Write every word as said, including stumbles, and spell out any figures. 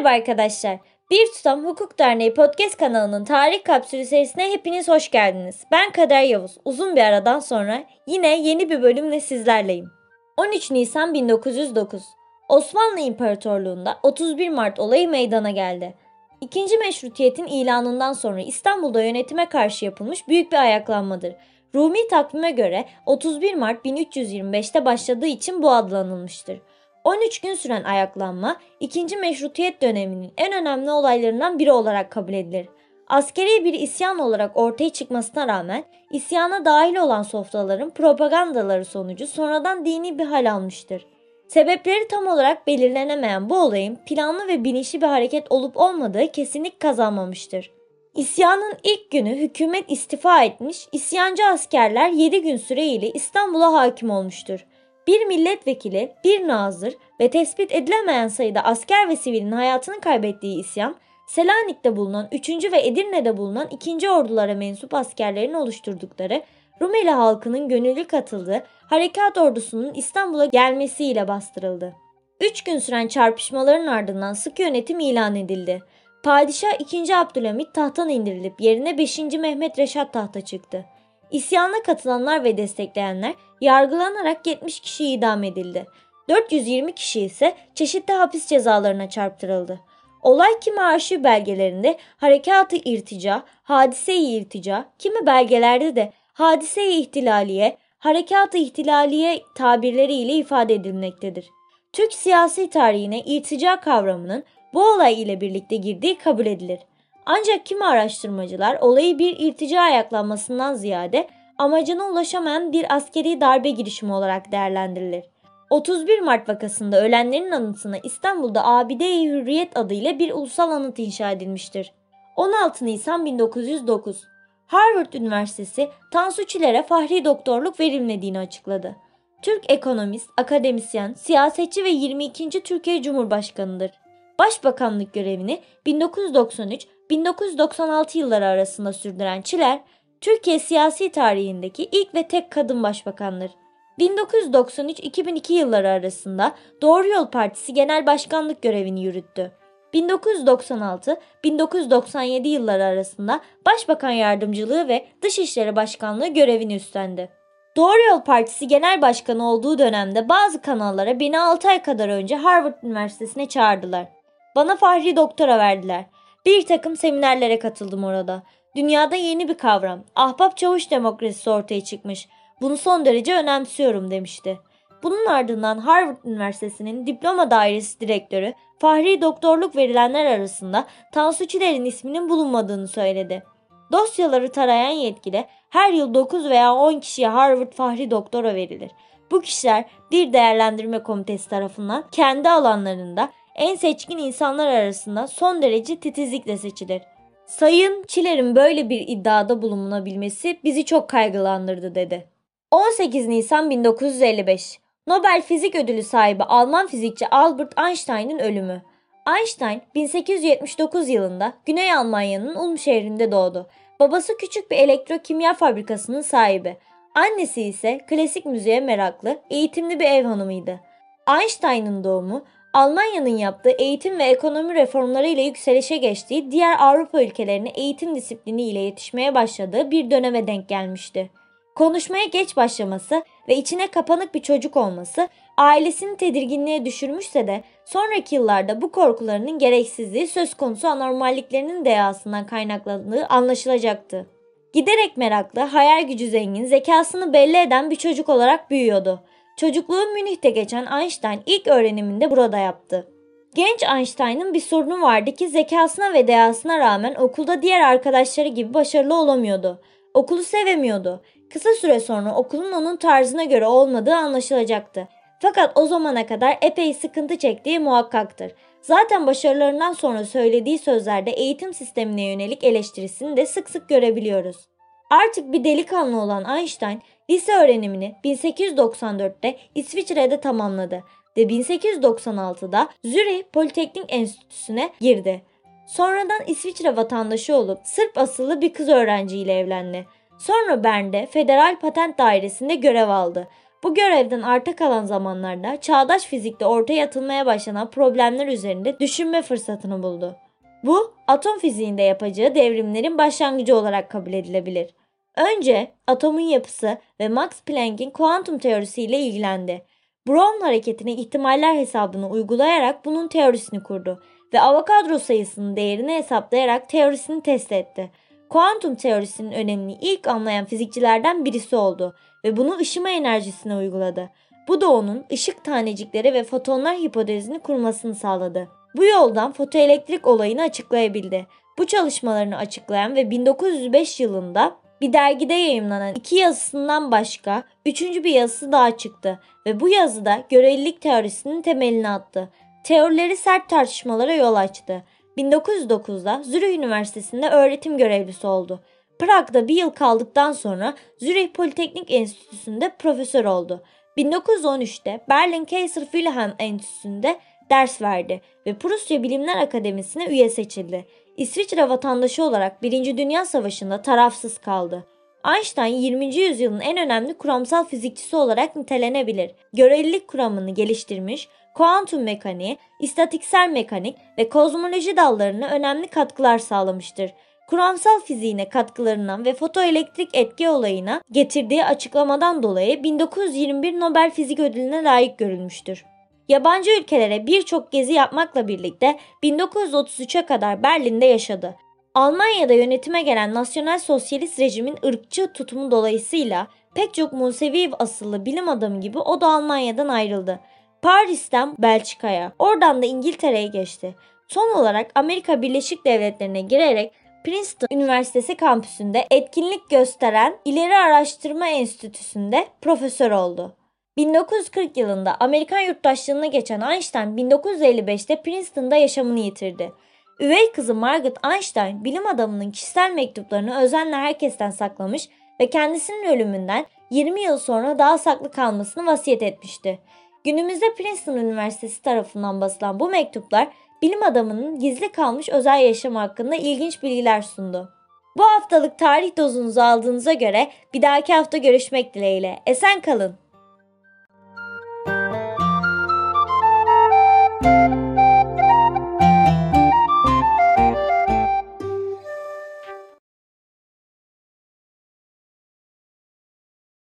Merhaba arkadaşlar. Bir Tutam Hukuk Derneği Podcast kanalının tarih kapsülü serisine hepiniz hoş geldiniz. Ben Kader Yavuz. Uzun bir aradan sonra yine yeni bir bölümle sizlerleyim. on üç Nisan bin dokuz yüz dokuz Osmanlı İmparatorluğu'nda otuz bir Mart olayı meydana geldi. İkinci Meşrutiyet'in ilanından sonra İstanbul'da yönetime karşı yapılmış büyük bir ayaklanmadır. Rumi takvime göre otuz bir Mart bin üç yüz yirmi beşte başladığı için bu adla anılmıştır. on üç gün süren ayaklanma, ikinci Meşrutiyet döneminin en önemli olaylarından biri olarak kabul edilir. Askeri bir isyan olarak ortaya çıkmasına rağmen isyana dahil olan sofraların propagandaları sonucu sonradan dini bir hal almıştır. Sebepleri tam olarak belirlenemeyen bu olayın planlı ve bilinçli bir hareket olup olmadığı kesinlik kazanmamıştır. İsyanın ilk günü hükümet istifa etmiş, isyancı askerler yedi gün süreyle İstanbul'a hakim olmuştur. Bir milletvekili, bir nazır ve tespit edilemeyen sayıda asker ve sivilin hayatını kaybettiği isyan, Selanik'te bulunan üçüncü ve Edirne'de bulunan ikinci ordulara mensup askerlerin oluşturdukları Rumeli halkının gönüllü katıldığı harekat ordusunun İstanbul'a gelmesiyle bastırıldı. Üç gün süren çarpışmaların ardından sıkı yönetim ilan edildi. Padişah ikinci. Abdülhamit tahttan indirilip yerine beşinci. Mehmet Reşat tahta çıktı. İsyana katılanlar ve destekleyenler yargılanarak yetmiş kişi idam edildi. dört yüz yirmi kişi ise çeşitli hapis cezalarına çarptırıldı. Olay kimi arşiv belgelerinde harekat-ı irtica, hadise-i irtica, kimi belgelerde de hadise-i ihtilaliye, harekat-ı ihtilaliye tabirleriyle ifade edilmektedir. Türk siyasi tarihine irtica kavramının bu olay ile birlikte girdiği kabul edilir. Ancak kimi araştırmacılar olayı bir irtica ayaklanmasından ziyade amacına ulaşamayan bir askeri darbe girişimi olarak değerlendirilir. otuz bir Mart vakasında ölenlerin anısına İstanbul'da Abide-i Hürriyet adıyla bir ulusal anıt inşa edilmiştir. on altı Nisan bin dokuz yüz dokuz Harvard Üniversitesi Tansu Çiller'e fahri doktorluk verilmediğini açıkladı. Türk ekonomist, akademisyen, siyasetçi ve yirmi ikinci Türkiye Cumhurbaşkanı'dır. Başbakanlık görevini bin dokuz yüz doksan üç - bin dokuz yüz doksan altı yılları arasında sürdüren Çiller, Türkiye siyasi tarihindeki ilk ve tek kadın başbakandır. bin dokuz yüz doksan üç - iki bin iki yılları arasında Doğru Yol Partisi Genel Başkanlık görevini yürüttü. bin dokuz yüz doksan altı - bin dokuz yüz doksan yedi yılları arasında Başbakan Yardımcılığı ve Dışişleri Başkanlığı görevini üstlendi. Doğru Yol Partisi Genel Başkanı olduğu dönemde bazı kanallara beni altı ay kadar önce Harvard Üniversitesi'ne çağırdılar. Bana fahri doktora verdiler. Bir takım seminerlere katıldım orada. Dünyada yeni bir kavram, ahbap çavuş demokrasisi ortaya çıkmış. Bunu son derece önemsiyorum demişti. Bunun ardından Harvard Üniversitesi'nin diploma dairesi direktörü fahri doktorluk verilenler arasında Tansu Çiller'in isminin bulunmadığını söyledi. Dosyaları tarayan yetkili her yıl dokuz veya on kişiye Harvard fahri doktora verilir. Bu kişiler bir değerlendirme komitesi tarafından kendi alanlarında en seçkin insanlar arasında son derece titizlikle seçilir. Sayın Çiller'in böyle bir iddiada bulunabilmesi bizi çok kaygılandırdı dedi. on sekiz Nisan bin dokuz yüz elli beş Nobel Fizik Ödülü sahibi Alman fizikçi Albert Einstein'ın ölümü. Einstein bin sekiz yüz yetmiş dokuz yılında Güney Almanya'nın Ulm şehrinde doğdu. Babası küçük bir elektrokimya fabrikasının sahibi. Annesi ise klasik müziğe meraklı, eğitimli bir ev hanımıydı. Einstein'ın doğumu, Almanya'nın yaptığı eğitim ve ekonomi reformları ile yükselişe geçtiği diğer Avrupa ülkelerine eğitim disiplini ile yetişmeye başladığı bir döneme denk gelmişti. Konuşmaya geç başlaması ve içine kapanık bir çocuk olması ailesini tedirginliğe düşürmüşse de sonraki yıllarda bu korkularının gereksizliği söz konusu anormalliklerinin deyasından kaynaklandığı anlaşılacaktı. Giderek meraklı, hayal gücü zengin, zekasını belli eden bir çocuk olarak büyüyordu. Çocukluğu Münih'te geçen Einstein ilk öğrenimini de burada yaptı. Genç Einstein'ın bir sorunu vardı ki zekasına ve dehasına rağmen okulda diğer arkadaşları gibi başarılı olamıyordu. Okulu sevemiyordu. Kısa süre sonra okulun onun tarzına göre olmadığı anlaşılacaktı. Fakat o zamana kadar epey sıkıntı çektiği muhakkaktır. Zaten başarılarından sonra söylediği sözlerde eğitim sistemine yönelik eleştirisini de sık sık görebiliyoruz. Artık bir delikanlı olan Einstein, lise öğrenimini bin sekiz yüz doksan dörtte İsviçre'de tamamladı ve bin sekiz yüz doksan altıda Zürih Politeknik Enstitüsü'ne girdi. Sonradan İsviçre vatandaşı olup Sırp asıllı bir kız öğrenciyle evlendi. Sonra Bern'de Federal Patent Dairesi'nde görev aldı. Bu görevden arta kalan zamanlarda çağdaş fizikte ortaya atılmaya başlanan problemler üzerinde düşünme fırsatını buldu. Bu, atom fiziğinde yapacağı devrimlerin başlangıcı olarak kabul edilebilir. Önce atomun yapısı ve Max Planck'in kuantum teorisiyle ilgilendi. Brown hareketine ihtimaller hesabını uygulayarak bunun teorisini kurdu ve Avogadro sayısının değerini hesaplayarak teorisini test etti. Kuantum teorisinin önemini ilk anlayan fizikçilerden birisi oldu ve bunu ışıma enerjisine uyguladı. Bu da onun ışık tanecikleri ve fotonlar hipotezini kurmasını sağladı. Bu yoldan fotoelektrik olayını açıklayabildi. Bu çalışmalarını açıklayan ve bin dokuz yüz beş yılında bir dergide yayımlanan iki yazısından başka üçüncü bir yazısı daha çıktı ve bu yazıda görelilik teorisinin temelini attı. Teorileri sert tartışmalara yol açtı. bin dokuz yüz dokuzda Zürih Üniversitesi'nde öğretim görevlisi oldu. Prag'da bir yıl kaldıktan sonra Zürih Politeknik Enstitüsü'nde profesör oldu. bin dokuz yüz on üçte Berlin Kaiser Wilhelm Enstitüsü'nde ders verdi ve Prusya Bilimler Akademisi'ne üye seçildi. İsviçre vatandaşı olarak Birinci Dünya Savaşı'nda tarafsız kaldı. Einstein yirminci yüzyılın en önemli kuramsal fizikçisi olarak nitelenebilir. Görelilik kuramını geliştirmiş, kuantum mekaniği, istatiksel mekanik ve kozmoloji dallarına önemli katkılar sağlamıştır. Kuramsal fiziğine katkılarından ve fotoelektrik etki olayına getirdiği açıklamadan dolayı bin dokuz yüz yirmi bir Nobel Fizik Ödülü'ne layık görülmüştür. Yabancı ülkelere birçok gezi yapmakla birlikte bin dokuz yüz otuz üçe kadar Berlin'de yaşadı. Almanya'da yönetime gelen Nasyonal Sosyalist rejimin ırkçı tutumu dolayısıyla pek çok Musevi asıllı bilim adamı gibi o da Almanya'dan ayrıldı. Paris'ten Belçika'ya, oradan da İngiltere'ye geçti. Son olarak Amerika Birleşik Devletleri'ne girerek Princeton Üniversitesi kampüsünde etkinlik gösteren İleri Araştırma Enstitüsü'nde profesör oldu. bin dokuz yüz kırk yılında Amerikan yurttaşlığına geçen Einstein bin dokuz yüz elli beşte Princeton'da yaşamını yitirdi. Üvey kızı Margaret Einstein bilim adamının kişisel mektuplarını özenle herkesten saklamış ve kendisinin ölümünden yirmi yıl sonra daha saklı kalmasını vasiyet etmişti. Günümüzde Princeton Üniversitesi tarafından basılan bu mektuplar bilim adamının gizli kalmış özel yaşamı hakkında ilginç bilgiler sundu. Bu haftalık tarih dozunuzu aldığınıza göre bir dahaki hafta görüşmek dileğiyle. Esen kalın.